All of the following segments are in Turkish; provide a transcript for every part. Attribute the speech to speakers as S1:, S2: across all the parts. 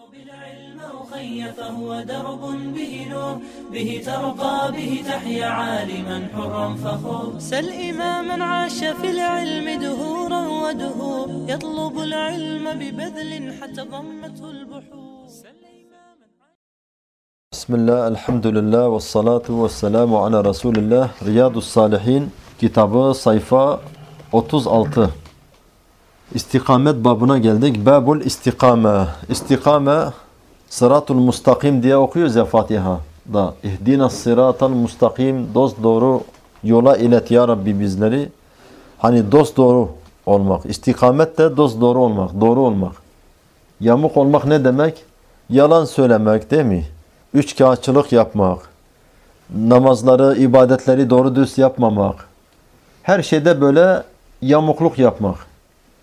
S1: بالعلم أخي فهو درب به نور به ترقى به تحيا عالما حرا فخور سل إماما عاش في العلم دهورا ودهور يطلب العلم ببذل حتى ضمته البحور
S2: بسم الله الحمد لله والصلاة والسلام على رسول الله Riyadus-Salihin kitabı sayfa 36 İstikamet babına geldik. Babul istikame. İstikame sıratul mustakim diye okuyoruz ya Fatiha'da. İhdina sıratal mustakim, dost doğru yola ilet ya Rabbi bizleri. Hani dost doğru olmak. İstikamet de dost doğru olmak, doğru olmak. Yamuk olmak ne demek? Yalan söylemek değil mi? Üçkağıtçılık yapmak. Namazları, ibadetleri doğru düz yapmamak. Her şeyde böyle yamukluk yapmak.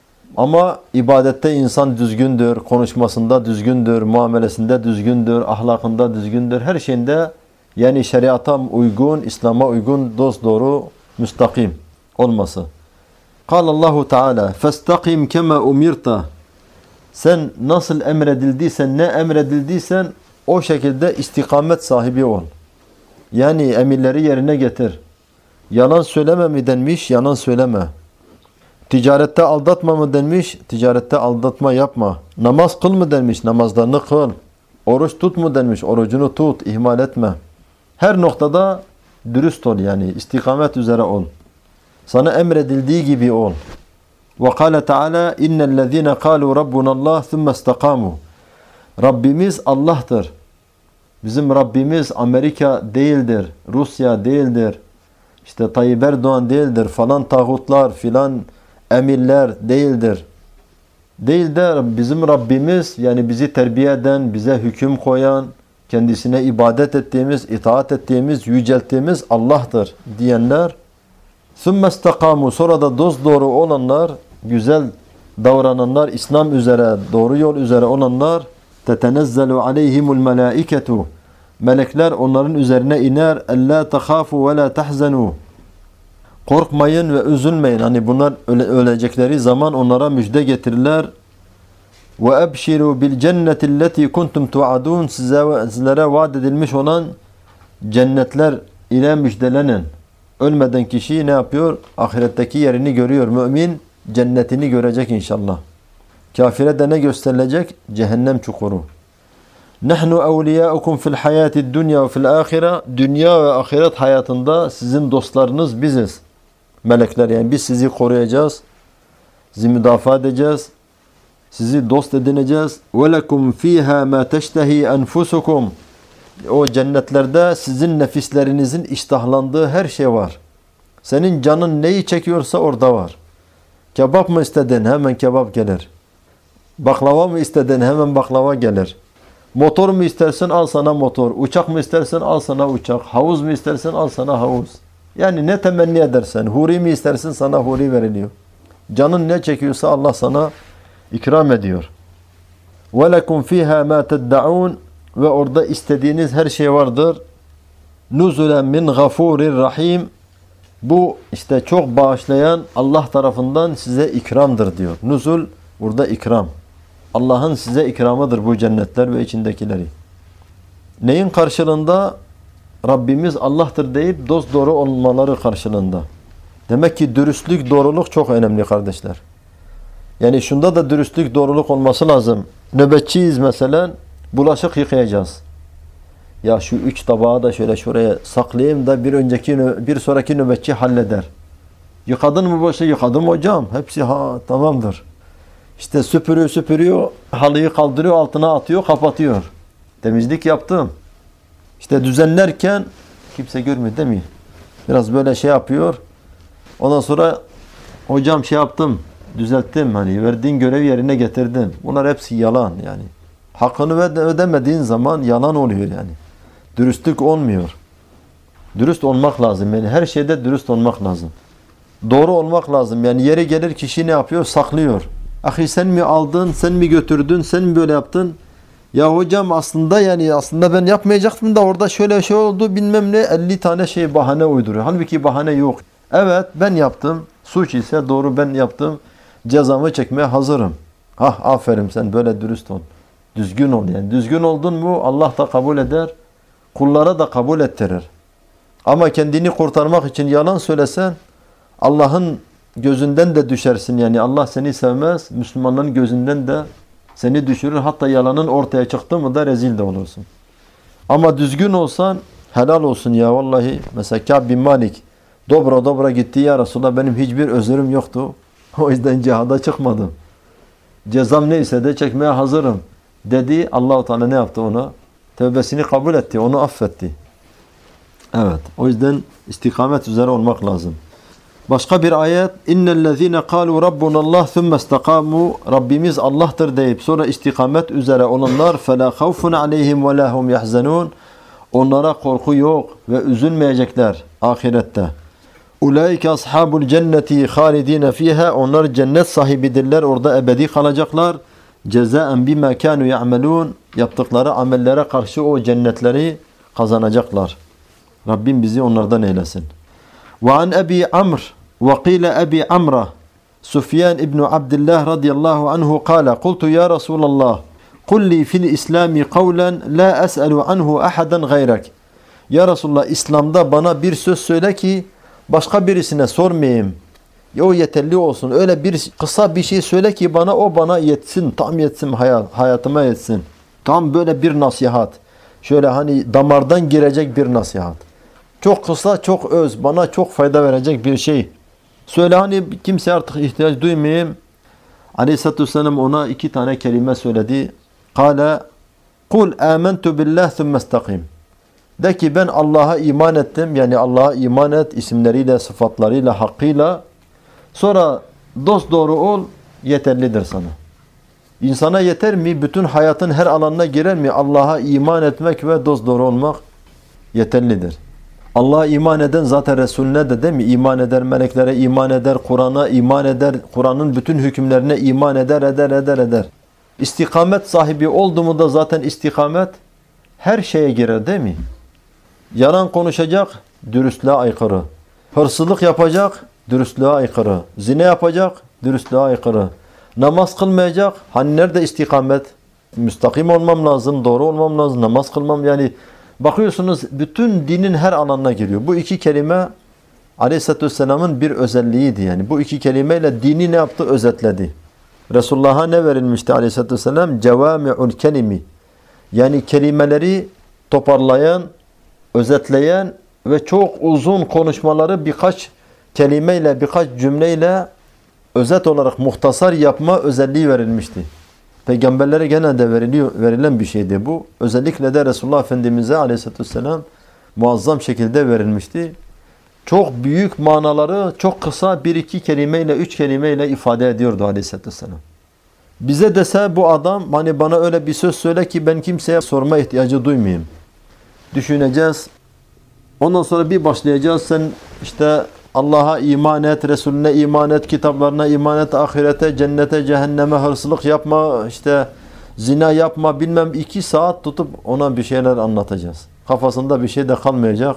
S2: Ama ibadette insan düzgündür, konuşmasında düzgündür, muamelesinde düzgündür, ahlakında düzgündür. Her şeyinde yani şeriata uygun, İslam'a uygun, dosdoğru, müstakim olması. Allahu Teala فَاسْتَقِمْ كَمَا umirta. Sen nasıl emredildiysen, ne emredildiysen o şekilde istikamet sahibi ol. Yani emirleri yerine getir. Yalan söyleme mi denmiş? Yalan söyleme. Ticarette aldatma mı denmiş? Ticarette aldatma yapma. Namaz kıl mı denmiş? Namazlarını kıl. Oruç tut mu denmiş? Orucunu tut. İhmal etme. Her noktada dürüst ol yani. İstikamet üzere ol. Sana emredildiği gibi ol. وَقَالَ تَعَالَى اِنَّ الَّذ۪ينَ قَالُوا رَبُّنَ اللّٰهِ ثُمَّ اسْتَقَامُوا. Rabbimiz Allah'tır. Bizim Rabbimiz Amerika değildir. Rusya değildir. İşte Tayyip Erdoğan değildir. Falan tağutlar filan emirler değildir. Değil de bizim Rabbimiz yani bizi terbiye eden, bize hüküm koyan, kendisine ibadet ettiğimiz, itaat ettiğimiz, yücelttiğimiz Allah'tır diyenler. ثُمَّ اسْتَقَامُوا. Sonra da dosdoğru olanlar, güzel davrananlar, İslam üzere, doğru yol üzere olanlar تَتَنَزَّلُ عَلَيْهِمُ الْمَلَائِكَةُ. Melekler onların üzerine iner. اَلَّا تَخَافُوا وَلَا تَحْزَنُوا. Korkmayın ve üzülmeyin. Hani bunlar ölecekleri zaman onlara müjde getirirler. وَاَبْشِرُوا بِالْجَنَّةِ الَّتِي كُنْتُمْ تُعَدُونَ. Sizlere vaat edilmiş olan cennetler ile müjdelenin. Ölmeden kişi ne yapıyor? Ahiretteki yerini görüyor. Mümin cennetini görecek inşallah. Kafire de ne gösterilecek? Cehennem çukuru. نَحْنُ اَوْلِيَاءُكُمْ فِي الْحَيَاةِ الدُّنْيَا وَفِي الْآخِرَةِ. Dünya ve ahiret hayatında sizin dostlarınız biziz. Melekler yani biz sizi koruyacağız. Sizi müdafaa edeceğiz. Sizi dost edineceğiz. وَلَكُمْ ف۪يهَا مَا تَشْتَهِي أَنْفُسُكُمْ. O cennetlerde sizin nefislerinizin iştahlandığı her şey var. Senin canın neyi çekiyorsa orada var. Kebap mı istedin? Hemen kebap gelir. Baklava mı istedin? Hemen baklava gelir. Motor mu istersin? Al sana motor. Uçak mı istersin? Al sana uçak. Havuz mu istersin? Al sana havuz. Yani ne temenni edersen, huri mi istersin? Sana huri veriliyor. Canın ne çekiyorsa Allah sana ikram ediyor. وَلَكُمْ فِيهَا مَا تَدَّعُونَ. Ve orada istediğiniz her şey vardır. نُزُلًا مِنْ غَفُورٍ rahim. Bu işte çok bağışlayan Allah tarafından size ikramdır diyor. Nuzul burada ikram. Allah'ın size ikramıdır bu cennetler ve içindekileri. Neyin karşılığında? Rabbimiz Allah'tır deyip dosdoğru olmaları karşılığında. Demek ki dürüstlük, doğruluk çok önemli kardeşler. Yani şunda da dürüstlük, doğruluk olması lazım. Nöbetçiyiz mesela, bulaşık yıkayacağız. Ya şu 3 tabağı da şöyle şuraya saklayayım da bir sonraki nöbetçi halleder. Yıkadın mı bulaşığı? Yıkadım hocam. Hepsi tamamdır. İşte süpürüyor, halıyı kaldırıyor, altına atıyor, kapatıyor. Temizlik yaptım. İşte düzenlerken kimse görmüyor değil mi? Biraz böyle şey yapıyor. Ondan sonra hocam şey yaptım, düzelttim. Hani verdiğin görevi yerine getirdim. Bunlar hepsi yalan yani. Hakkını ödemediğin zaman yalan oluyor yani. Dürüstlük olmuyor. Dürüst olmak lazım. Yani her şeyde dürüst olmak lazım. Doğru olmak lazım. Yani yeri gelir kişi ne yapıyor? Saklıyor. Ahi sen mi aldın, sen mi götürdün, sen mi böyle yaptın? Ya hocam aslında ben yapmayacaktım da orada şöyle şey oldu bilmem ne 50 tane şey bahane uyduruyor. Halbuki bahane yok. Evet ben yaptım. Suç ise doğru ben yaptım. Cezamı çekmeye hazırım. Aferin sen böyle dürüst ol. Düzgün ol yani. Düzgün oldun mu Allah da kabul eder. Kullara da kabul ettirir. Ama kendini kurtarmak için yalan söylesen Allah'ın gözünden de düşersin. Yani Allah seni sevmez. Müslümanların gözünden de seni düşürür. Hatta yalanın ortaya çıktı mı da rezil de olursun. Ama düzgün olsan helal olsun ya vallahi. Mesela Kâb bin Malik dobra dobra gitti ya Resulallah benim hiçbir özürüm yoktu. O yüzden cihada çıkmadım. Cezam neyse de çekmeye hazırım dedi. Allah-u Teala ne yaptı ona? Tövbesini kabul etti. Onu affetti. Evet. O yüzden istikamet üzere olmak lazım. Başka bir ayet. İnnellezîne kâlû rabbunallah thumme istakâmû. Rabbimiz Allah'tır deyip sonra istikamet üzere olanlar فَلَا خَوْفٌ عَلَيْهِمْ وَلَا هُمْ يَحْزَنُونَ. Onlara korku yok ve üzülmeyecekler ahirette. Ulaike ashabul cenneti halidine fiha. Onlar cennet sahibidirler. Orada ebedi kalacaklar. Cezaen bima kanu ya'melun. Yaptıkları amellere karşı o cennetleri kazanacaklar. Rabbim bizi onlardan eylesin. Ve an Ebi Amr ve qila Ebi Amra Süfyan İbn Abdullah radıyallahu anhu kâle kultu ya Resulallah kul li fil İslami kavlen la es'elu anhu ahadan gayrek. Ya Resulallah İslam'da bana bir söz söyle ki başka birisine sormayayım. Ya o yeterli olsun. Öyle bir kısa bir şey söyle ki bana yetsin. Tam yetsin hayatıma yetsin. Tam böyle bir nasihat. Şöyle hani damardan girecek bir nasihat. Çok kısa, çok öz. Bana çok fayda verecek bir şey. Söyle hani kimseye artık ihtiyaç duymayayım. Aleyhisselatü Vesselam ona 2 tane kelime söyledi. Kale kul amentu billah thumme istakim. De ki ben Allah'a iman ettim. Yani Allah'a iman et isimleriyle, sıfatlarıyla, hakkıyla. Sonra dosdoğru ol yeterlidir sana. İnsana yeter mi? Bütün hayatın her alanına girer mi? Allah'a iman etmek ve dosdoğru olmak yeterlidir. Allah'a iman eden zaten Resulüne de değil mi? İman eder, meleklere iman eder, Kur'an'a iman eder, Kur'an'ın bütün hükümlerine iman eder. İstikamet sahibi oldu mu da zaten istikamet her şeye girer değil mi? Yalan konuşacak, dürüstlüğe aykırı. Hırsızlık yapacak, dürüstlüğe aykırı. Zina yapacak, dürüstlüğe aykırı. Namaz kılmayacak, hani nerede istikamet? Müstakim olmam lazım, doğru olmam lazım, namaz kılmam yani. Bakıyorsunuz bütün dinin her alanına giriyor. Bu 2 kelime Aleyhisselatü Vesselam'ın bir özelliğiydi yani. Bu 2 kelimeyle dini ne yaptı? Özetledi. Resulullah'a ne verilmişti Aleyhisselatü Vesselam? Cevami'ul kelimi. Yani kelimeleri toparlayan, özetleyen ve çok uzun konuşmaları birkaç kelimeyle, birkaç cümleyle özet olarak muhtasar yapma özelliği verilmişti. Peygamberlere genelde verilen bir şeydi bu. Özellikle de Resulullah Efendimiz'e Aleyhisselatü Vesselam muazzam şekilde verilmişti. Çok büyük manaları çok kısa 1-2 kelimeyle, 3 kelimeyle ifade ediyordu Aleyhisselatü Vesselam. Bize dese bu adam hani bana öyle bir söz söyle ki ben kimseye sorma ihtiyacı duymayayım. Düşüneceğiz. Ondan sonra bir başlayacağız. Sen işte Allah'a iman et, Resulüne iman et, kitaplarına iman et, ahirete, cennete, cehenneme, hırsızlık yapma, işte zina yapma bilmem 2 saat tutup ona bir şeyler anlatacağız. Kafasında bir şey de kalmayacak.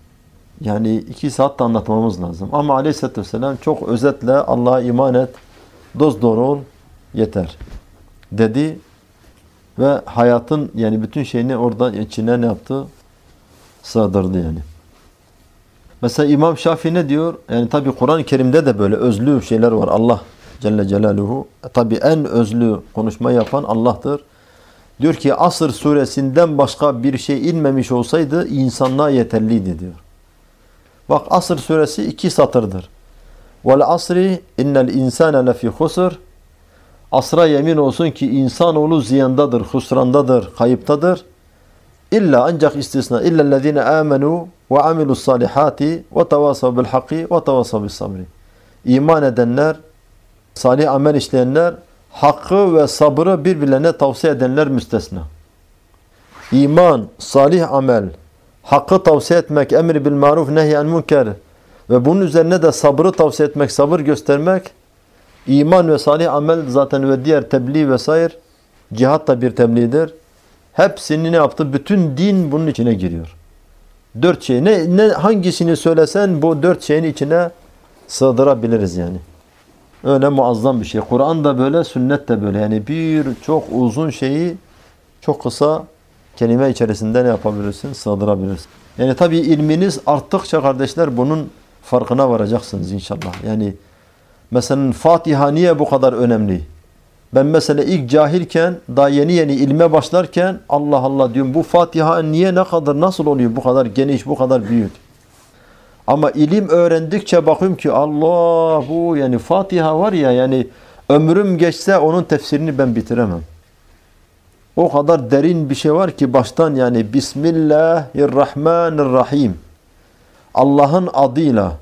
S2: Yani 2 saat de anlatmamız lazım. Ama Aleyhisselatü Vesselam çok özetle Allah'a iman et, dosdoğru ol, yeter dedi. Ve hayatın yani bütün şeyini oradan içine ne yaptı? Sığdırdı yani. Mesela İmam Şafii ne diyor? Yani tabi Kur'an-ı Kerim'de de böyle özlü şeyler var. Allah Celle Celaluhu. Tabi en özlü konuşma yapan Allah'tır. Diyor ki Asr suresinden başka bir şey inmemiş olsaydı insanlığa yeterliydi diyor. Bak Asr suresi 2 satırdır. Vel asri innel insane lefi husr. Asra yemin olsun ki insanoğlu ziyandadır, husrandadır, kayıptadır. İlla ancak istisna illellezine amenu ve amilus salihati ve tevasav bil hakki ve tevasav bis sabri. İman edenler, salih amel işleyenler, hakkı ve sabrı birbirlerine tavsiye edenler müstesna. İman, salih amel, hakkı tavsiye etmek, emri bil maruf, nehyen münker ve bunun üzerine de sabrı tavsiye etmek, sabır göstermek, iman ve salih amel zaten ve diğer tebliğ vesaire, cihat da bir tebliğdir. Hepsini ne yaptı? Bütün din bunun içine giriyor. 4 şey. Hangisini söylesen bu 4 şeyin içine sığdırabiliriz yani. Öyle muazzam bir şey. Kur'an da böyle, sünnet de böyle. Yani bir çok uzun şeyi çok kısa kelime içerisinde ne yapabilirsin? Sığdırabilirsin. Yani tabii ilminiz arttıkça kardeşler bunun farkına varacaksınız inşallah. Yani mesela Fatiha niye bu kadar önemli? Ben mesela ilk cahilken, daha yeni ilme başlarken Allah Allah diyorum, bu Fatiha niye, ne kadar, nasıl oluyor bu kadar geniş, bu kadar büyük? Ama ilim öğrendikçe bakıyorum ki Allah, bu yani Fatiha var ya, yani ömrüm geçse onun tefsirini ben bitiremem. O kadar derin bir şey var ki baştan, yani Bismillahirrahmanirrahim. Allah'ın adıyla,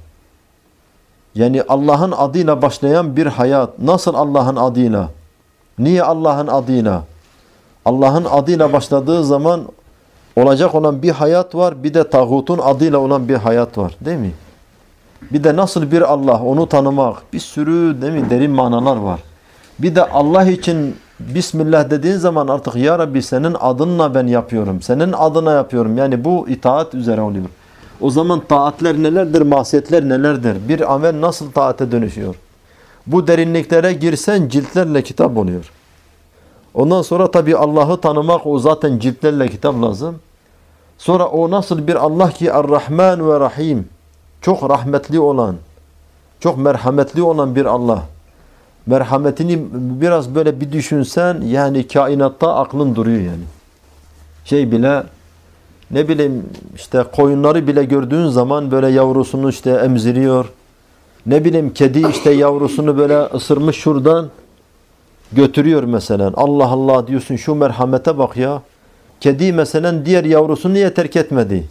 S2: yani Allah'ın adıyla başlayan bir hayat. Nasıl Allah'ın adıyla? Niye Allah'ın adıyla? Allah'ın adıyla başladığı zaman olacak olan bir hayat var. Bir de tağutun adıyla olan bir hayat var. Değil mi? Bir de nasıl bir Allah, onu tanımak. Bir sürü, değil mi, derin manalar var. Bir de Allah için Bismillah dediğin zaman artık ya Rabbi senin adınla ben yapıyorum. Senin adına yapıyorum. Yani bu itaat üzere oluyor. O zaman taatler nelerdir, masiyetler nelerdir? Bir amel nasıl taate dönüşüyor? Bu derinliklere girsen ciltlerle kitap oluyor. Ondan sonra tabii Allah'ı tanımak, o zaten ciltlerle kitap lazım. Sonra o nasıl bir Allah ki Er-Rahman ve Rahim. Çok rahmetli olan, çok merhametli olan bir Allah. Merhametini biraz böyle bir düşünsen, yani kainatta aklın duruyor yani. Şey bile, ne bileyim işte koyunları bile gördüğün zaman böyle yavrusunu işte emziriyor. Ne bileyim kedi işte yavrusunu böyle ısırmış şuradan götürüyor mesela. Allah Allah diyorsun, şu merhamete bak ya. Kedi mesela diğer yavrusunu niye terk etmedi?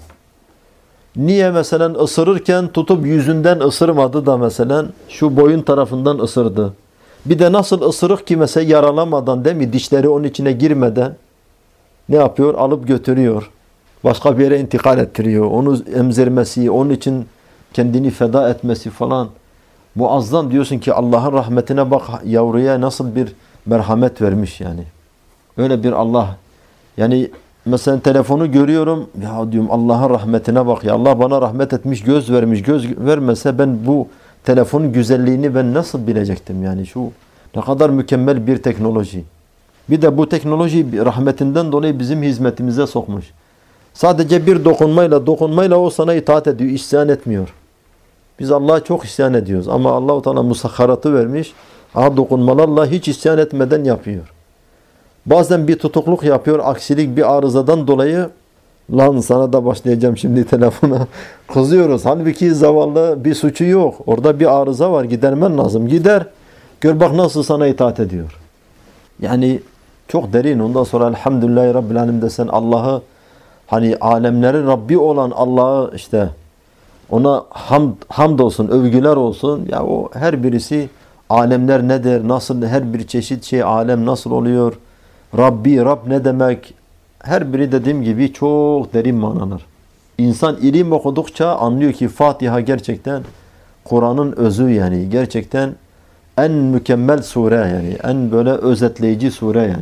S2: Niye mesela ısırırken tutup yüzünden ısırmadı da mesela şu boyun tarafından ısırdı? Bir de nasıl ısırık ki mesela yaralamadan, değil mi? Dişleri onun içine girmeden ne yapıyor? Alıp götürüyor. Başka bir yere intikal ettiriyor. Onu emzirmesi, onun için kendini feda etmesi falan. Muazzam, diyorsun ki Allah'ın rahmetine bak, yavruya nasıl bir merhamet vermiş yani. Öyle bir Allah. Yani mesela telefonu görüyorum, ya diyorum Allah'ın rahmetine bak ya. Allah bana rahmet etmiş, göz vermiş. Göz vermese ben bu telefonun güzelliğini ben nasıl bilecektim yani. Şu ne kadar mükemmel bir teknoloji. Bir de bu teknoloji rahmetinden dolayı bizim hizmetimize sokmuş. Sadece bir dokunmayla o sana itaat ediyor, isyan etmiyor. Biz Allah'a çok isyan ediyoruz ama Allah-u Teala musakharatı vermiş. Dokunmalarla hiç isyan etmeden yapıyor. Bazen bir tutukluk yapıyor, aksilik bir arızadan dolayı, lan sana da başlayacağım şimdi telefona, kızıyoruz. Halbuki zavallı bir suçu yok. Orada bir arıza var, gidermen lazım. Gider, gör bak nasıl sana itaat ediyor. Yani çok derin. Ondan sonra elhamdülillahi Rabbil Alemin desen, Allah'ı, hani alemlerin Rabbi olan Allah'ı işte, ona hamd olsun, övgüler olsun. Ya o her birisi, alemler nedir, nasıl, her bir çeşit şey, alem nasıl oluyor, Rabbi, Rab ne demek, her biri dediğim gibi çok derin manalar. İnsan ilim okudukça anlıyor ki Fatiha gerçekten Kur'an'ın özü, yani gerçekten en mükemmel sure, yani en böyle özetleyici sure yani.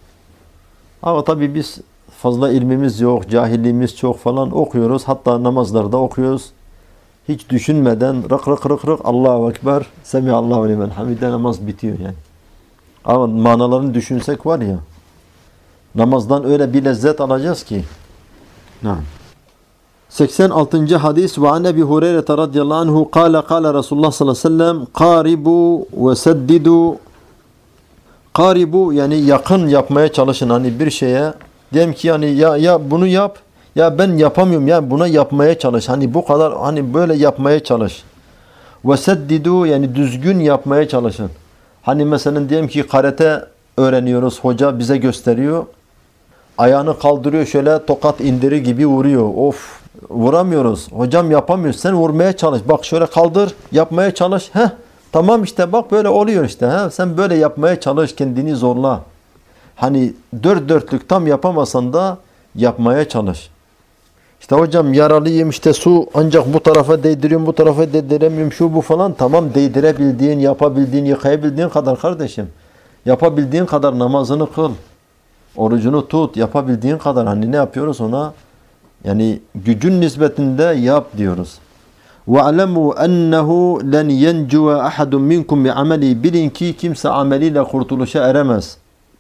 S2: Ama tabii biz fazla ilmimiz yok, cahilliğimiz çok falan, okuyoruz, hatta namazlarda okuyoruz. Hiç düşünmeden rık Allahu Ekber, Semihallahu limen hamide, namaz bitiyor yani. Ama manalarını düşünsek var ya, namazdan öyle bir lezzet alacağız ki. 86. hadis ve an Ebi Hureyre radıyallahu anhu kâle Resulullah sallallahu aleyhi ve sellem qaribu ve seddidu. Qaribu yani yakın yapmaya çalışın, hani bir şeye diyelim ki yani ya bunu yap, ya ben yapamıyorum, ya buna yapmaya çalış, hani bu kadar, hani böyle yapmaya çalış. Ve seddidu yani düzgün yapmaya çalışın. Hani mesela diyelim ki karate öğreniyoruz, hoca bize gösteriyor. Ayağını kaldırıyor, şöyle tokat indirir gibi vuruyor. Of, vuramıyoruz. Hocam yapamıyoruz. Sen vurmaya çalış. Bak şöyle kaldır, yapmaya çalış. Tamam işte bak böyle oluyor işte. Sen böyle yapmaya çalış, kendini zorla. Hani dört dörtlük tam yapamasan da yapmaya çalış. İşte hocam yaralıyım, işte su ancak bu tarafa değdiriyorum, bu tarafa değdiremiyorum, şu bu falan. Tamam, değdirebildiğin, yapabildiğin, yıkayabildiğin kadar kardeşim. Yapabildiğin kadar namazını kıl. Orucunu tut, yapabildiğin kadar, hani ne yapıyoruz ona? Yani gücün nispetinde yap diyoruz. وَعْلَمُوا أَنَّهُ لَنْ يَنْجُوَ أَحَدٌ مِنْكُمْ بِعَمَلِهِ. Bilin ki kimse ameliyle kurtuluşa eremez.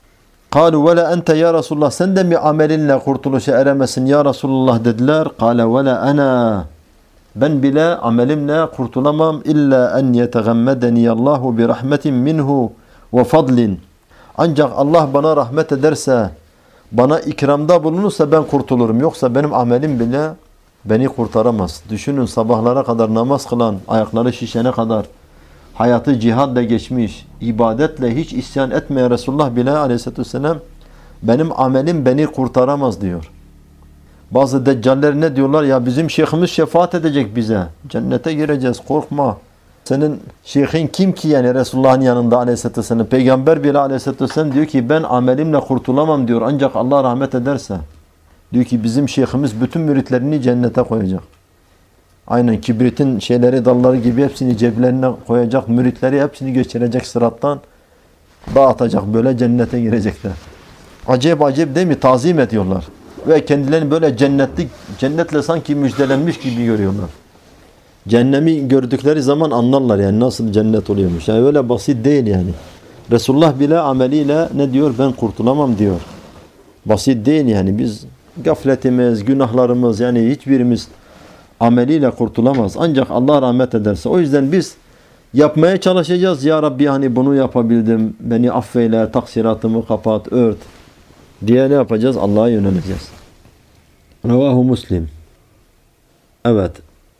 S2: قالوا ولا أنت يا رسول الله sen de mi amelinle kurtuluşa eremesin ya Resulullah dediler. قال ولا أنا ben bile amelimle kurtulamam illa en yetegammedeni Allahu bi rahmetin minhu ve fadlin. Ancak Allah bana rahmet ederse, bana ikramda bulunursa ben kurtulurum. Yoksa benim amelim bile beni kurtaramaz. Düşünün, sabahlara kadar namaz kılan, ayakları şişene kadar hayatı cihadla geçmiş, ibadetle hiç isyan etmeyen Resulullah bile aleyhissalatü vesselam benim amelim beni kurtaramaz diyor. Bazı deccaller ne diyorlar? Ya bizim şeyhimiz şefaat edecek bize. Cennete gireceğiz, korkma. Senin şeyhin kim ki yani Resulullah'ın yanında aleyhissalatü vesselam? Peygamber bile aleyhissalatü vesselam diyor ki ben amelimle kurtulamam diyor. Ancak Allah rahmet ederse. Diyor ki bizim şeyhimiz bütün müritlerini cennete koyacak. Aynen kibritin şeyleri, dalları gibi hepsini ceplerine koyacak. Müritleri hepsini geçirecek sırattan. Dağıtacak, böyle cennete girecekler. Acayip acayip değil mi? Tazim ediyorlar. Ve kendilerini böyle cennetle sanki müjdelenmiş gibi görüyorlar. Cehennemi gördükleri zaman anlarlar yani nasıl cennet oluyormuş. Yani öyle basit değil yani. Resulullah bile ameliyle ne diyor? Ben kurtulamam diyor. Basit değil yani. Biz gafletimiz, günahlarımız yani hiçbirimiz ameliyle kurtulamaz. Ancak Allah rahmet ederse. O yüzden biz yapmaya çalışacağız. Ya Rabbi hani bunu yapabildim. Beni affeyle, taksiratımı kapat, ört diye ne yapacağız? Allah'a yöneleceğiz. Ravahu Muslim. Evet.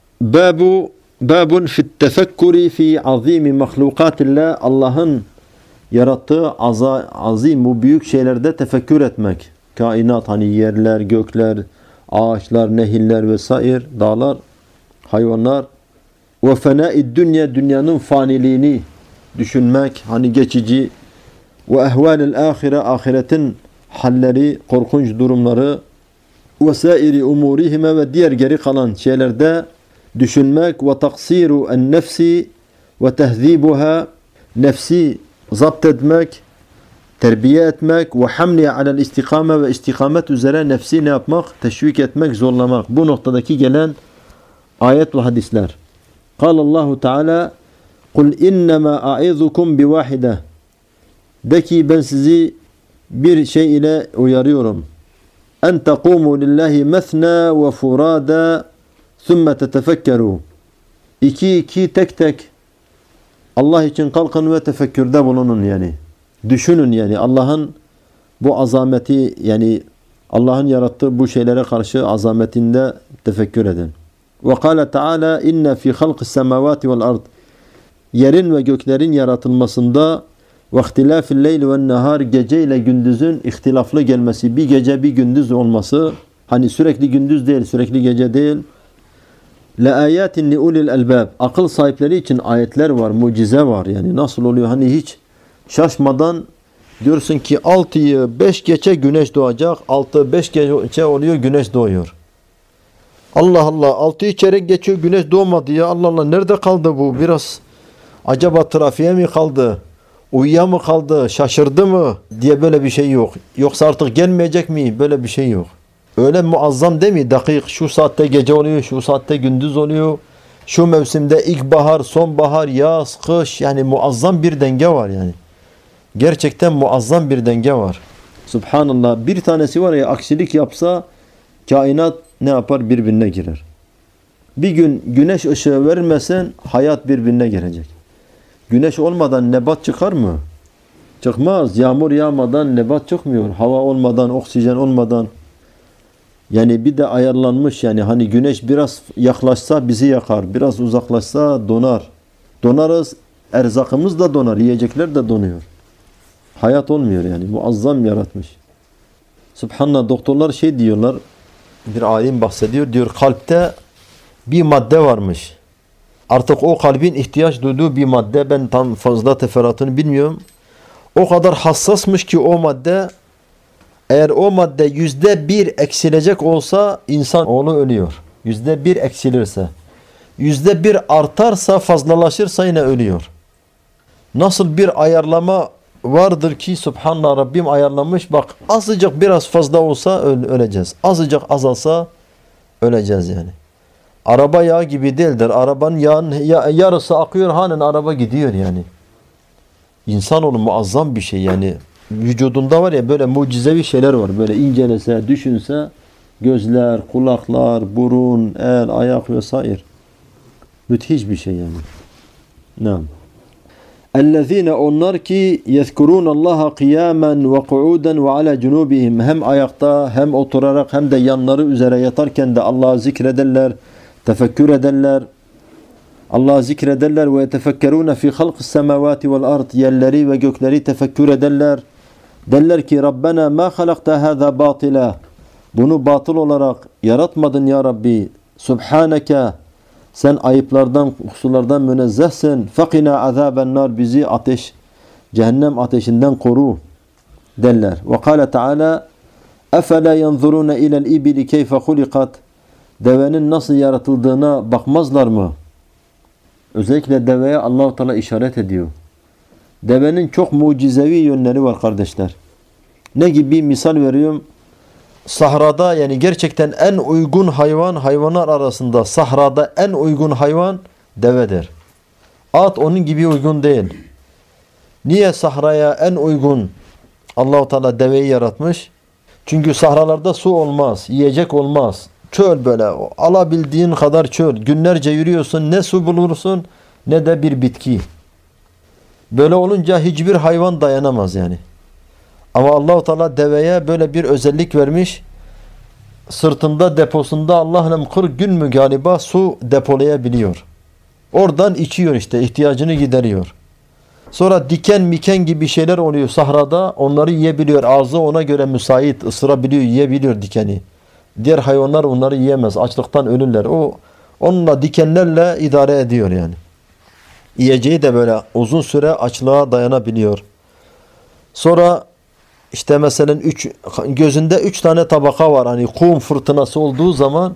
S2: Babun fit tefekkuri fi azimi mahlukatillah. Allah'ın yarattığı azim, bu büyük şeylerde tefekkür etmek. Kainat hani yerler, gökler, ağaçlar, nehirler vesaire, dağlar, hayvanlar. Ve fenâid dünya, dünyanın faniliğini düşünmek, hani geçici. Ve ehvâlil ahire, ahiretin halleri, korkunç durumları. Ve sâiri umurihime, ve diğer geri kalan şeylerde düşünmek. Ve taksiru en nefsi ve tehzibuha, nefsi zapt etmek, terbiye etmek. Ve hamli alel istikame, ve istikamet üzere nefsi ne yapmak? Teşvik etmek, zorlamak. Bu noktadaki gelen ayet ve hadisler. Allahu Teala kul innema a'izukum bi vahide, de ki ben sizi bir şey ile uyarıyorum. En taqumu lillahi mesna ve furada thumma tetefekkeru. İki tek tek Allah için kalkın ve tefekkürde bulunun yani. Düşünün yani Allah'ın bu azameti, yani Allah'ın yarattığı bu şeylere karşı azametinde tefekkür edin. Ve kâle Teala inne fî halqis semâvâti vel ard. Yerin ve göklerin yaratılmasında ve ihtilâfil leyli ve nehâr, gece ile gündüzün ihtilaflı gelmesi, bir gece bir gündüz olması, hani sürekli gündüz değil, sürekli gece değil. Le ayatin li ulil elbab. Akıl sahipleri için ayetler var, mucize var. Yani nasıl oluyor? Hani hiç şaşmadan diyorsun ki 6'yı 5 geçe güneş doğacak. 6 5 geçe oluyor, güneş doğuyor. Allah Allah, 6'yı çeyrek geçiyor, güneş doğmadı ya. Allah Allah, nerede kaldı bu? Biraz acaba trafiğe mi kaldı? Uyuya mı kaldı? Şaşırdı mı? Diye böyle bir şey yok. Yoksa artık gelmeyecek mi? Böyle bir şey yok. Öyle muazzam değil mi? Dakik, şu saatte gece oluyor, şu saatte gündüz oluyor. Şu mevsimde ilkbahar, sonbahar, yaz, kış, yani muazzam bir denge var yani. Gerçekten muazzam bir denge var. Subhanallah, bir tanesi var ya, aksilik yapsa kainat ne yapar? Birbirine girer. Bir gün güneş ışığı vermesen hayat birbirine girecek. Güneş olmadan nebat çıkar mı? Çıkmaz. Yağmur yağmadan nebat çıkmıyor. Hava olmadan, oksijen olmadan. Yani bir de ayarlanmış yani, hani güneş biraz yaklaşsa bizi yakar, biraz uzaklaşsa donar. Donarız, erzakımız da donar, yiyecekler de donuyor. Hayat olmuyor yani, muazzam yaratmış. Subhanallah, doktorlar şey diyorlar, bir alim bahsediyor, diyor kalpte bir madde varmış. Artık o kalbin ihtiyaç duyduğu bir madde, ben tam fazla teferruatını bilmiyorum. O kadar hassasmış ki o madde, eğer o madde %1 eksilecek olsa insanoğlu ölüyor. %1 eksilirse. %1 artarsa, fazlalaşırsa yine ölüyor. Nasıl bir ayarlama vardır ki Subhanallah, Rabbim ayarlamış. Bak, azıcık biraz fazla olsa öleceğiz. Azıcık azalsa öleceğiz yani. Araba yağı gibi değildir. Arabanın yağın yarısı akıyor, hanen araba gidiyor yani. İnsanoğlu muazzam bir şey yani. vücudunda var ya böyle mucizevi şeyler var. Böyle incelese, düşünse gözler, kulaklar, burun, el, ayak vesaire. Müthiş bir şey yani. Naam. اَلَّذ۪ينَ onlar ki يَذْكُرُونَ اللّٰهَ قِيَامًا وَقُعُودًا وَعَلَى جُنُوبِهِمْ hem ayakta hem oturarak hem de yanları üzere yatarken de Allah'ı zikrederler, tefekkür ederler. Allah'ı zikrederler ve yetefekkerûne fî halqis semâvâti vel ard yerleri ve gökleri tefekkür ederler. Derler ki Rabbena mâ halakta hâzâ bâtilâ bunu batıl olarak yaratmadın ya Rabbi. Subhaneke sen ayıplardan, kusurlardan münezzehsin. Fakina azaben nar bizi cehennem ateşinden koru derler. Ve kâle Teala efela yanzurûne ilel ibili keyfe hulikat devenin nasıl yaratıldığına bakmazlar mı? Özellikle deveye Allah-u Teala işaret ediyor. Devenin çok mucizevi yönleri var kardeşler. Ne gibi misal veriyorum? Sahrada yani gerçekten en uygun hayvanlar arasında sahrada en uygun hayvan devedir. At onun gibi uygun değil. Niye sahraya en uygun Allah-u Teala deveyi yaratmış? Çünkü sahralarda su olmaz, yiyecek olmaz. Çöl böyle alabildiğin kadar çöl. Günlerce yürüyorsun ne su bulursun ne de bir bitki. Böyle olunca hiçbir hayvan dayanamaz yani. Ama Allah-u Teala deveye böyle bir özellik vermiş. Sırtında deposunda Allah'ın 40 gün mü galiba su depolayabiliyor. Oradan içiyor işte ihtiyacını gideriyor. Sonra diken miken gibi şeyler oluyor sahrada. Onları yiyebiliyor. Ağzı ona göre müsait ısırabiliyor, yiyebiliyor dikeni. Diğer hayvanlar onları yiyemez. Açlıktan ölürler. Onunla dikenlerle idare ediyor yani. Yiyeceği de böyle uzun süre açlığa dayanabiliyor. Sonra işte mesela gözünde 3 tane tabaka var. Hani kum fırtınası olduğu zaman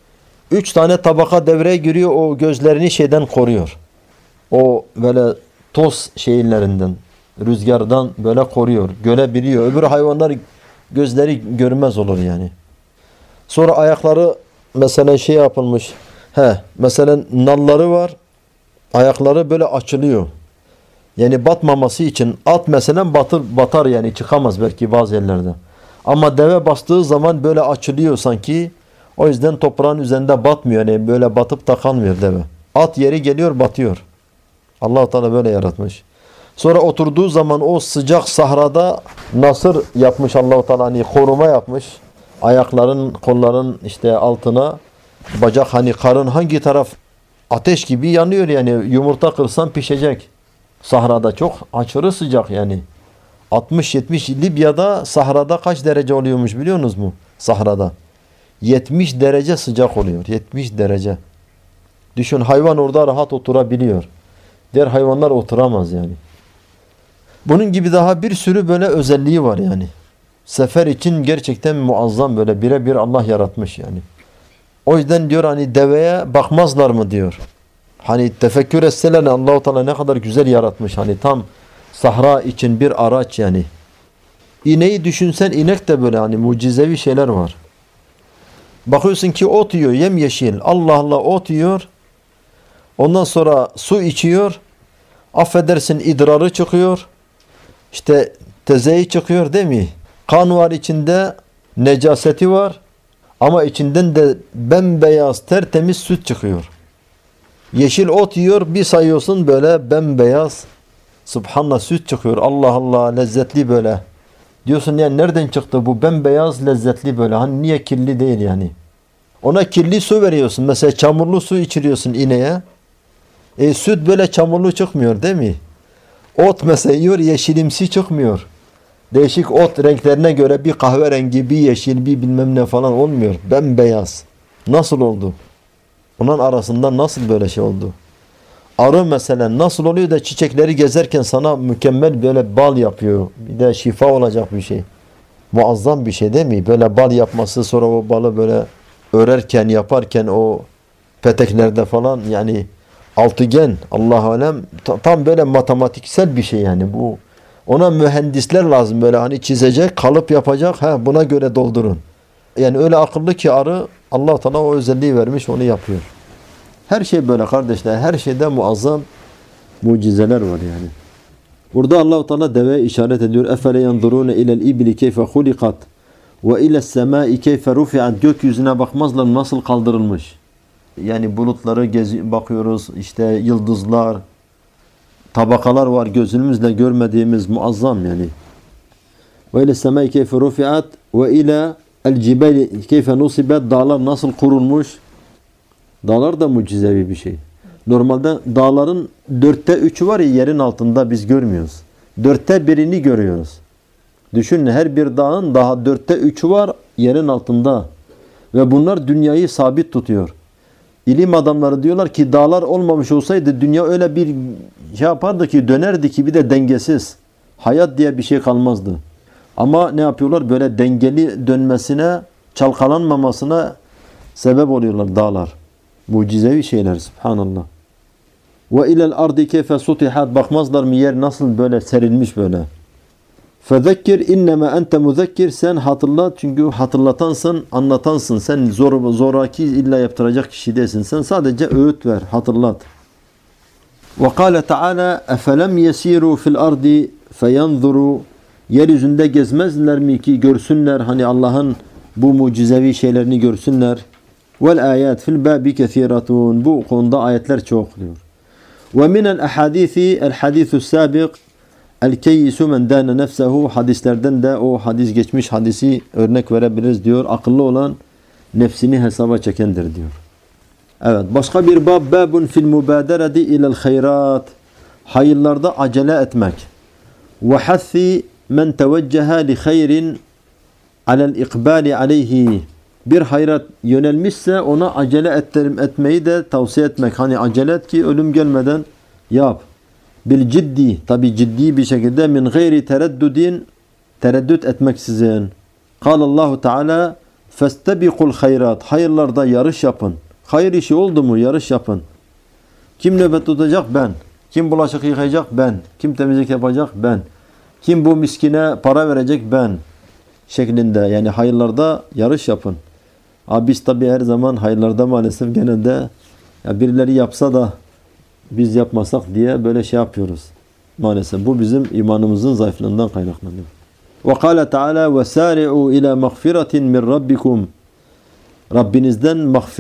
S2: 3 tane tabaka devreye giriyor. O gözlerini şeyden koruyor. O böyle toz şeylerinden, rüzgardan böyle koruyor. Görebiliyor. Öbür hayvanlar gözleri görmez olur yani. Sonra ayakları mesela şey yapılmış. Mesela nalları var. Ayakları böyle açılıyor. Yani batmaması için at mesela batar yani çıkamaz belki bazı yerlerde. Ama deve bastığı zaman böyle açılıyor sanki. O yüzden toprağın üzerinde batmıyor. Yani böyle batıp da kalmıyor deve. At yeri geliyor batıyor. Allah-u Teala böyle yaratmış. Sonra oturduğu zaman o sıcak sahrada nasır yapmış Allah-u Teala hani koruma yapmış. Ayakların, kolların işte altına bacak hani karın hangi taraf ateş gibi yanıyor yani yumurta kırsan pişecek. Sahrada çok aşırı sıcak yani. 60-70 Libya'da sahrada kaç derece oluyormuş biliyorsunuz mu? Sahrada. 70 derece sıcak oluyor. 70 derece. Düşün hayvan orada rahat oturabiliyor. Diğer hayvanlar oturamaz yani. Bunun gibi daha bir sürü böyle özelliği var yani. Sefer için gerçekten muazzam böyle birebir Allah yaratmış yani. O yüzden diyor hani deveye bakmazlar mı diyor. Hani tefekkür etseler Allah-u Teala ne kadar güzel yaratmış. Hani tam sahra için bir araç yani. İneği düşünsen inek de böyle hani mucizevi şeyler var. Bakıyorsun ki ot yiyor yemyeşil. Allah Allah ot yiyor. Ondan sonra su içiyor. Affedersin idrarı çıkıyor. İşte tezeyi çıkıyor değil mi? Kan var içinde. Necaseti var. Ama içinden de bembeyaz tertemiz süt çıkıyor. Yeşil ot yiyor bir sayıyorsun böyle bembeyaz. Subhanallah süt çıkıyor. Allah Allah lezzetli böyle. Diyorsun yani nereden çıktı bu bembeyaz lezzetli böyle. Hani niye kirli değil yani. Ona kirli su veriyorsun. Mesela çamurlu su içiriyorsun ineğe. Süt böyle çamurlu çıkmıyor değil mi? Ot mesela yiyor yeşilimsi çıkmıyor. Değişik ot renklerine göre bir kahverengi, bir yeşil, bir bilmem ne falan olmuyor. Bembeyaz. Nasıl oldu? Onun arasında nasıl böyle şey oldu? Arı mesela nasıl oluyor da çiçekleri gezerken sana mükemmel böyle bal yapıyor. Bir de şifa olacak bir şey. Muazzam bir şey değil mi? Böyle bal yapması sonra o balı böyle örerken yaparken o peteklerde falan yani altıgen Allah alem tam böyle matematiksel bir şey yani bu. Ona mühendisler lazım böyle hani çizecek, kalıp yapacak. Buna göre doldurun. Yani öyle akıllı ki arı Allah Teala o özelliği vermiş onu yapıyor. Her şey böyle kardeşler. Her şeyde muazzam mucizeler var yani. Burada Allah-u Teala deveye işaret ediyor. Efele yanzurune ilel ibli keyfe hulikat ve iles semai keyfe rufi'at. Gökyüzüne bakmazlar nasıl kaldırılmış. Yani bulutları bakıyoruz, işte yıldızlar, tabakalar var gözümüzle görmediğimiz muazzam yani. Ve iles semai keyfe rufi'at ve ile el cibeli keyfe nusibet. Dağlar nasıl kurulmuş. Dağlar da mucizevi bir şey. Normalde dağların 3'ü var ya yerin altında biz görmüyoruz. 1/4'ini görüyoruz. Düşünün her bir dağın daha 3'ü var yerin altında. Ve bunlar dünyayı sabit tutuyor. İlim adamları diyorlar ki dağlar olmamış olsaydı dünya öyle bir şey yapardı ki dönerdi ki bir de dengesiz. Hayat diye bir şey kalmazdı. Ama ne yapıyorlar? Böyle dengeli dönmesine, çalkalanmamasına sebep oluyorlar dağlar. Mucizevi şeyler subhanallah. Ve ilel ardi keyfe sutihat. Bakmazlar mı yer nasıl böyle serilmiş böyle. Fezekkir inneme ente muzekkir. Sen hatırlat çünkü hatırlatansın, anlatansın. Sen zoraki illa yaptıracak kişi değilsin. Sen sadece öğüt ver, hatırlat. Ve kâle Teala efelem yesiru fil ardi feyanzuru. Yeryüzünde gezmezler mi ki görsünler hani Allah'ın bu mucizevi şeylerini görsünler. Vel ayat fil babi kesiratun. Bu konuda ayetler çok diyor. Ve minel ahadisi el hadisus sabik el keyyisu men dâne nefsehu. Hadislerden de o hadis geçmiş hadisi örnek verebiliriz diyor. Akıllı olan nefsini hesaba çekendir diyor. Evet, başka bir bab babun fil mübadereti ilel hayrat. Hayırlarda acele etmek. Ve hassi men tevecceha li hayrin alel ikbali aleyhi. Bir hayrat yönelmişse ona acele etmeyi de tavsiye etmek. Hani acele et ki ölüm gelmeden yap. Bil ciddi, tabi ciddi bir şekilde min gayri tereddüdin, tereddüt etmeksizin. Allahu Teala festebiqul hayrat. Hayırlarda yarış yapın. Hayır işi oldu mu yarış yapın. Kim nöbet tutacak? Ben. Kim bulaşık yıkayacak? Ben. Kim temizlik yapacak? Ben. Kim bu miskine para verecek? Ben. Şeklinde yani hayırlarda yarış yapın. Biz tabi her zaman hayırlarda maalesef genelde ya birileri yapsa da biz yapmasak diye böyle şey yapıyoruz. Maalesef bu bizim imanımızın zayıflığından kaynaklanıyor. Ve kâle Teala ve sâri'u ilâ mağfiretin min rabbikum. Rabbinizden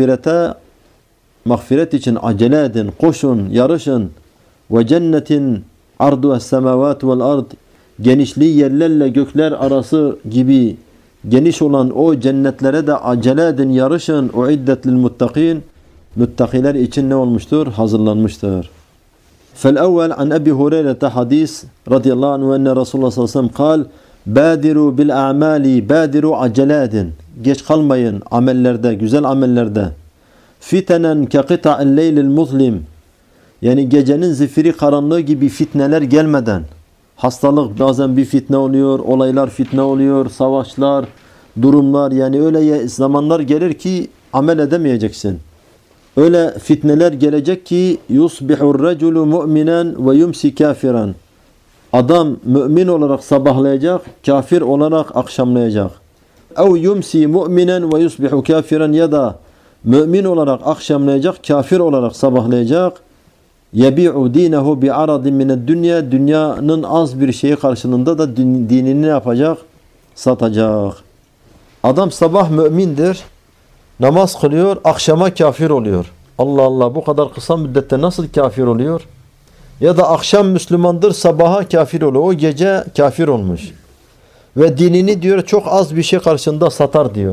S2: mağfiret için acele edin, koşun, yarışın. Ve cennetin ardu'es semâvâtu vel ard. Genişliği yerlerle gökler arası gibi geniş olan o cennetlere de acele edin, yarışın. Uiddet lil muttaqin. Muttakiler için ne olmuştur? Hazırlanmıştır. Fel-evvel an Ebi Hureyre'te hadis radıyallahu anh enne Resulullah sallallahu aleyhi ve sellem kal badiru bil a'mali badiru acele edin. Geç kalmayın amellerde, güzel amellerde. Fitenen ke qita'il leylil muzlim. Yani gecenin zifiri karanlığı gibi fitneler gelmeden. Hastalık bazen bir fitne oluyor, olaylar fitne oluyor, savaşlar, durumlar yani öyle zamanlar gelir ki amel edemeyeceksin. Öyle fitneler gelecek ki yusbihur raculu mu'minen ve yumsi kafiran. Adam mümin olarak sabahlayacak, kafir olarak akşamlayacak. Ev yumsi mu'minen ve yusbihu kafiran ya da mümin olarak akşamlayacak, kafir olarak sabahlayacak. Yebi'u dinehu bi'aradin mined dünya. Dünyanın az bir şeyi karşılığında da dinini ne yapacak? Satacak. Adam sabah mümindir. Namaz kılıyor, akşama kafir oluyor. Allah Allah, bu kadar kısa müddette nasıl kafir oluyor? Ya da akşam Müslümandır, sabaha kafir oluyor. O gece kafir olmuş. Ve dinini diyor çok az bir şey karşında satar diyor.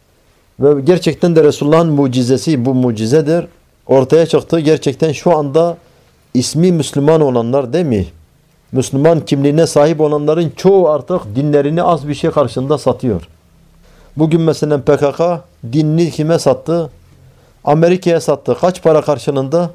S2: Ve gerçekten de Resulullah'ın mucizesi bu mucizedir. Ortaya çıktı. Gerçekten şu anda ismi Müslüman olanlar değil mi? Müslüman kimliğine sahip olanların çoğu artık dinlerini az bir şey karşında satıyor. Bugün mesela PKK dinini kime sattı? Amerika'ya sattı. Kaç para karşılığında?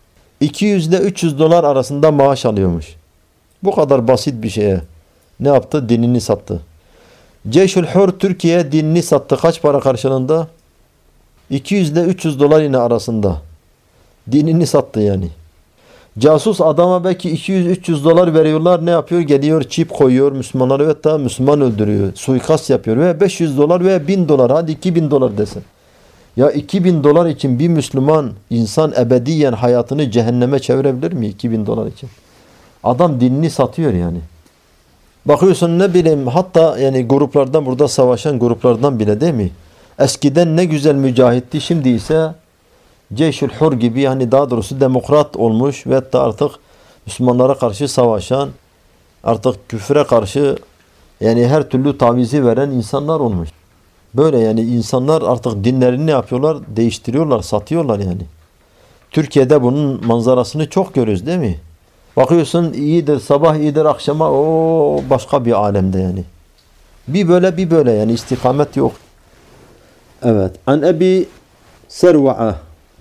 S2: 200 ile 300 dolar arasında maaş alıyormuş. Bu kadar basit bir şeye. Ne yaptı? Dinini sattı. Ceyşül Hur Türkiye dinini sattı. Kaç para karşılığında? 200 ile 300 dolar yine arasında. Dinini sattı yani. Casus adama belki 200-300 dolar veriyorlar. Ne yapıyor? Geliyor çip koyuyor Müslümanları ve da Müslüman öldürüyor. Suikast yapıyor. Ve 500 dolar veya 1000 dolar. Hadi 2000 dolar desin. Ya 2000 dolar için bir Müslüman insan ebediyen hayatını cehenneme çevirebilir mi? 2000 dolar için. Adam dinini satıyor yani. Bakıyorsun ne bileyim hatta yani gruplardan burada savaşan gruplardan bile değil mi? Eskiden ne güzel mücahitti, şimdi ise Ceyşül Hur gibi yani daha doğrusu demokrat olmuş ve hatta artık Müslümanlara karşı savaşan, artık küfre karşı yani her türlü tavizi veren insanlar olmuş. Böyle yani insanlar artık dinlerini ne yapıyorlar? Değiştiriyorlar, satıyorlar yani. Türkiye'de bunun manzarasını çok görüyoruz değil mi? Bakıyorsun iyidir, sabah iyidir, akşama o başka bir alemde yani. Bir böyle bir böyle yani istikamet yok. Evet. An Ebi Serva'a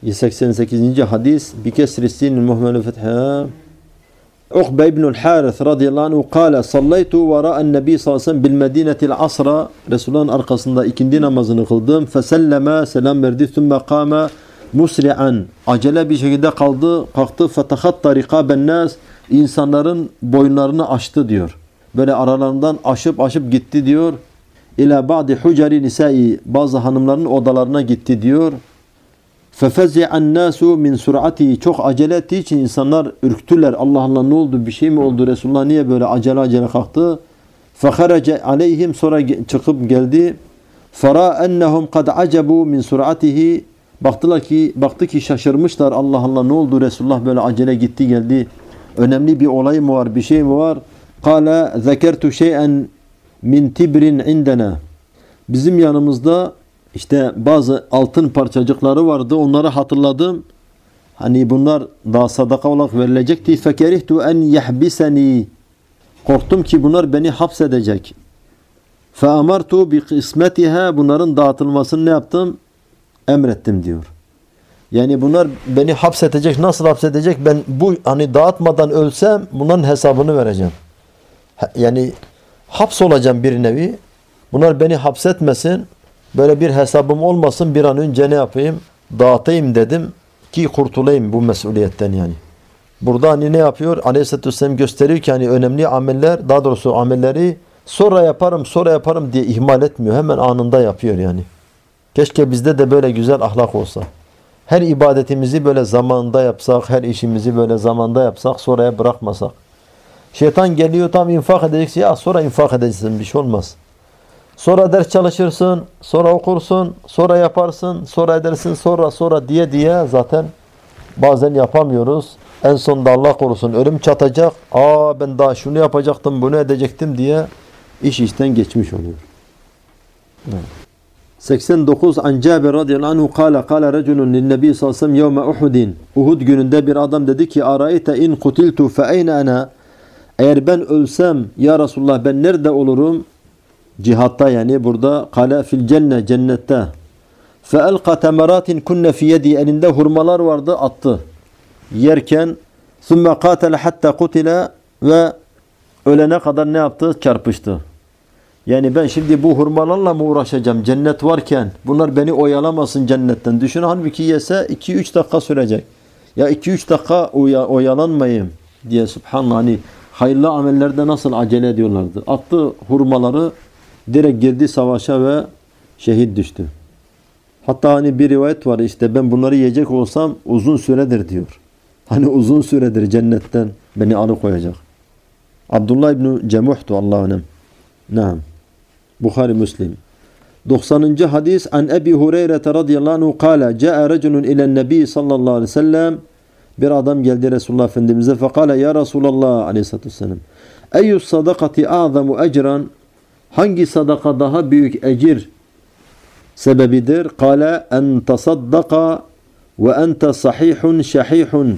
S2: 88. hadis bi kesri sin muhmel fetha Ukbe ibnül Harith radıyallahu anhu kâle sallaytu vara'en nebi sallallahu aleyhi ve sellem bil medinetil asra Resulullah'ın arkasında ikindi namazını kıldım. Feselleme selam verdi. Sümme kâme musri'an acele bir şekilde kalktı. Fetahatta rikaben nas insanların boyunlarını aştı diyor. Böyle aralarından aşıp gitti diyor. İlâ ba'di hucari nisai bazı hanımların odalarına gitti diyor. Fefezi'an nasu min sur'ati çok acele ettiği için insanlar ürktüler. Allah Allah ne oldu? Bir şey mi oldu? Resulullah niye böyle acele kalktı? Feharace aleyhim sonra çıkıp geldi. Fara ennehum kad acebu min sur'atihi baktı ki şaşırmışlar. Allah Allah ne oldu? Resulullah böyle acele gitti geldi. Önemli bir olay mı var? Bir şey mi var? Kâle zekertu şey'en min tibrin indena. Bizim yanımızda işte bazı altın parçacıkları vardı. Onları hatırladım. Hani bunlar daha sadaka olarak verilecekti. Fekerihtu en yehbiseni. Korktum ki bunlar beni hapsedecek. Fe amartu bi kısmetiha. Bunların dağıtılmasını ne yaptım? Emrettim diyor. Yani bunlar beni hapsedecek. Nasıl hapsedecek? Ben bu hani dağıtmadan ölsem bunların hesabını vereceğim. Yani hapsolacağım bir nevi. Bunlar beni hapsetmesin. Böyle bir hesabım olmasın. Bir an önce ne yapayım? Dağıtayım dedim ki kurtulayım bu mesuliyetten yani. Burada hani ne yapıyor? Aleyhisselatü Vesselam gösteriyor ki hani önemli ameller, daha doğrusu amelleri sonra yaparım diye ihmal etmiyor. Hemen anında yapıyor yani. Keşke bizde de böyle güzel ahlak olsa. Her ibadetimizi böyle zamanında yapsak, her işimizi böyle zamanda yapsak, sonraya bırakmasak. Şeytan geliyor tam infak edeceksin. Ya sonra infak edeceksin, bir şey olmaz. Sonra ders çalışırsın, sonra okursun, sonra yaparsın, sonra edersin, sonra diye zaten bazen yapamıyoruz. En sonunda Allah korusun ölüm çatacak. Ben daha şunu yapacaktım, bunu edecektim diye iş işten geçmiş oluyor. Evet. 89 An Cabir radıyallahu anhu kâle reculun linnebi sallallahu aleyhi ve sellem yevme Uhudin. Uhud gününde bir adam dedi ki arayte in kutiltu fe eyne ana. Eğer ben ölsem ya Resulullah ben nerede olurum? Cihatta yani burada kâle fil cenne cennette. Fe elqa temeratin kunne fi yedi elinde hurmalar vardı attı. Yerken thumme qatele hatta kutile ve ölene kadar ne yaptı? Çarpıştı. Yani ben şimdi bu hurmalarla mı uğraşacağım cennet varken bunlar beni oyalamasın cennetten. Düşün halbuki yese 2-3 dakika sürecek. Ya 2-3 dakika oyalanmayayım diye subhanallah hani hayırlı amellerde nasıl acele ediyorlardı. Attı hurmaları direkt girdi savaşa ve şehit düştü. Hatta hani bir rivayet var işte ben bunları yiyecek olsam uzun süredir diyor. Hani uzun süredir cennetten beni alıkoyacak. Abdullah İbni Cemuh'tu Allah'ın em. Naam. Bukhari Müslim. 90. hadis an Ebi Hureyre radıyallahu anhu kâle câe reculun ilen nebi sallallahu aleyhi ve sellem bir adam geldi Resulullah Efendimiz'e fekâle ya Resulallah aleyhissalatü vesselam eyyus sadakati a'zamu ecran hangi sadaka daha büyük ecir sebebidir? Kâle en tasaddaka ve ente sahihun şahihun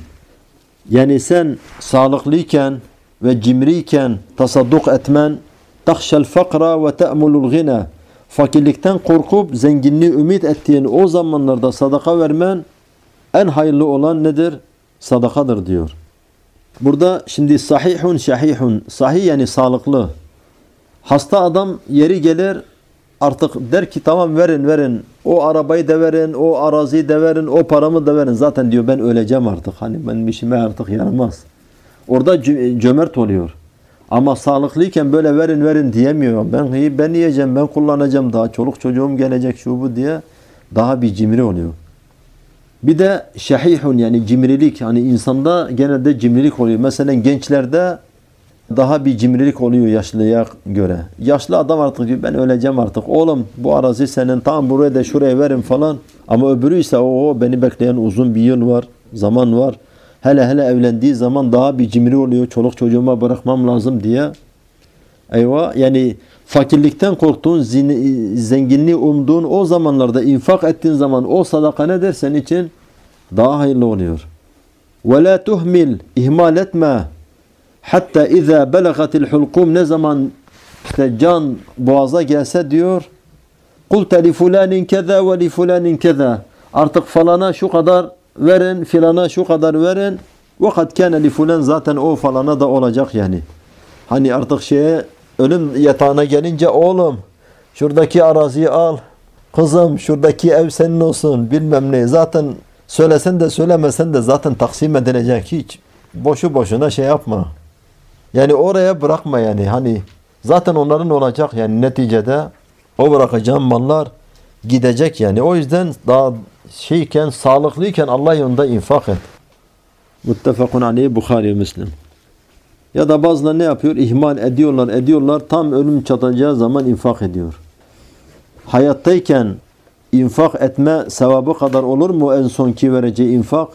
S2: yani sen sağlıklıyken ve cimriyken tasadduk etmen tahşel fakra ve te'mulul gina fakirlikten korkup zenginliği ümit ettiğin o zamanlarda sadaka vermen en hayırlı olan nedir? Sadakadır diyor. Burada şimdi sahihun şahihun sahih yani sağlıklı. Hasta adam yeri gelir artık der ki tamam verin o arabayı da verin o araziyi de verin o paramı da verin zaten diyor ben öleceğim artık hani benim işime artık yaramaz. Orada cömert oluyor. Ama sağlıklıyken böyle verin diyemiyor. Ben yiyeceğim, ben kullanacağım daha çoluk çocuğum gelecek şu bu diye daha bir cimri oluyor. Bir de şehihun yani cimrilik. Hani insanda genelde cimrilik oluyor. Mesela gençlerde daha bir cimrilik oluyor yaşlıya göre. Yaşlı adam artık diyor ben öleceğim artık. Oğlum bu arazi senin, tamam buraya da şuraya verin falan. Ama öbürü ise o beni bekleyen uzun bir yıl var, zaman var. Hele hele evlendiği zaman daha bir cimri oluyor. Çoluk çocuğuma bırakmam lazım diye. Eyvah, yani fakirlikten korktuğun, zenginliği umduğun o zamanlarda infak ettiğin zaman o sadaka nedir senin için? Daha hayırlı oluyor. وَلَا تُهْمِلْ ihmal etme. Hatta اِذَا بَلَغَتِ الْحُلْقُمْ ne zaman işte can boğaza gelse diyor قُلْتَ لِفُلَانٍ كَذَا وَلِفُلَانٍ كَذَا artık falana şu kadar verin, filana şu kadar verin. وَقَدْ كَانَ لِفُلَانٍ zaten o falana da olacak yani. Hani artık ölüm yatağına gelince oğlum şuradaki araziyi al. Kızım şuradaki ev senin olsun bilmem ne. Zaten söylesen de söylemesen de zaten taksim edilecek, hiç boşu boşuna yapma. Yani oraya bırakma yani. Hani zaten onların olacak yani neticede o bırakacağın mallar gidecek yani. O yüzden daha sağlıklıyken Allah yolunda infak et. Muttefakun aleyhi Bukhari Müslim. Ya da bazıları ne yapıyor? İhmal ediyorlar. Tam ölüm çatacağı zaman infak ediyor. Hayattayken infak etme sevabı kadar olur mu en sonki vereceği infak?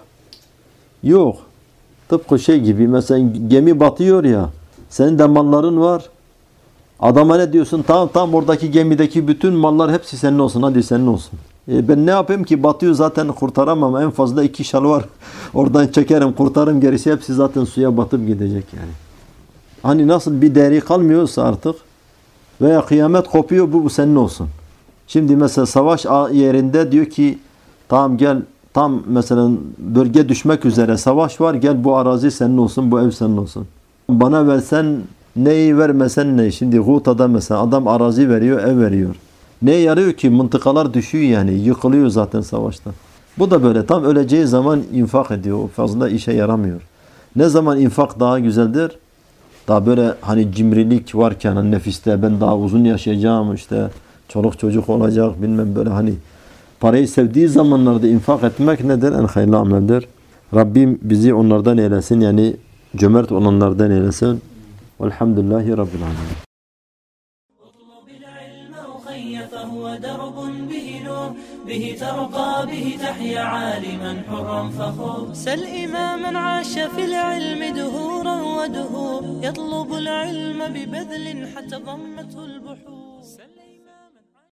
S2: Yok. Tıpkı gibi mesela gemi batıyor ya. Senin de malların var. Adama ne diyorsun? Tamam oradaki gemideki bütün mallar hepsi senin olsun. Hadi senin olsun. Ben ne yapayım ki? Batıyor zaten, kurtaramam. En fazla 2 şal var. Oradan çekerim, kurtarım, gerisi hepsi zaten suya batıp gidecek yani. Hani nasıl bir değeri kalmıyorsa artık veya kıyamet kopuyor, bu senin olsun. Şimdi mesela savaş yerinde diyor ki tamam gel, tam mesela bölge düşmek üzere savaş var, gel bu arazi senin olsun, bu ev senin olsun. Bana versen neyi, vermesen ne? Şimdi Guta'da mesela adam arazi veriyor, ev veriyor. Neye yarıyor ki? Mıntıkalar düşüyor yani, yıkılıyor zaten savaşta. Bu da böyle tam öleceği zaman infak ediyor, fazla işe yaramıyor. Ne zaman infak daha güzeldir? Daha böyle hani cimrilik varken hani nefiste ben daha uzun yaşayacağım, işte çoluk çocuk olacak bilmem, böyle hani parayı sevdiği zamanlarda infak etmek nedir? En hayırlı ameldir. Rabbim bizi onlardan eylesin, yani cömert olanlardan eylesin. Velhamdülillahi Rabbil alemin.
S1: فهو درب به نور به ترقى به تحيا عالما حرا فخور سل إماما عاش في العلم دهورا ودهور يطلب العلم ببذل حتى ضمته البحور